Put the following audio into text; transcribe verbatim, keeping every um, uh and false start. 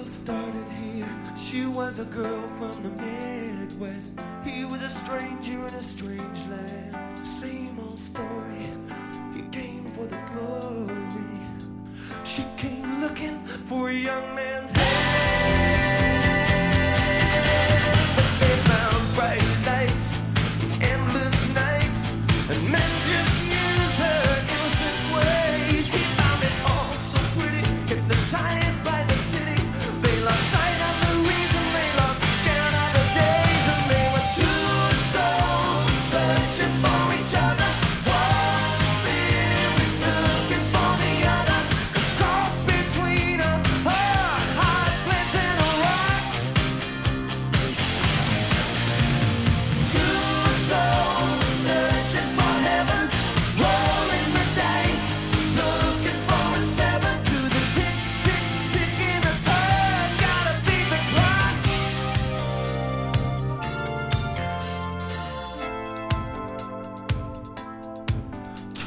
started here. She was a girl from the Midwest. He was a stranger in a strange land. Same old story. He came for the glory. She came looking for a young man